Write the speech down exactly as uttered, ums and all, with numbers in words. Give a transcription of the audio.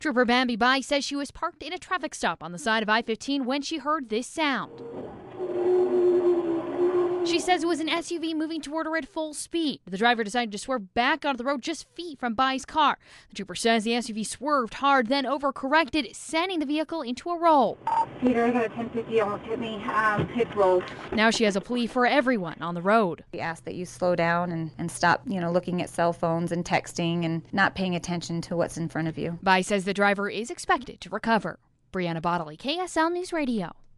Trooper Bambi Bai says she was parked in a traffic stop on the side of I fifteen when she heard this sound. She says it was an S U V moving toward her at full speed. The driver decided to swerve back onto the road just feet from Bai's car. The trooper says the S U V swerved hard, then overcorrected, sending the vehicle into a roll. Peter, I got a ten fifty, almost hit me. Um, it's rolled. Now she has a plea for everyone on the road. We ask that you slow down and, and stop, you know, looking at cell phones and texting and not paying attention to what's in front of you. Bai says the driver is expected to recover. Brianna Bodley, K S L News Radio.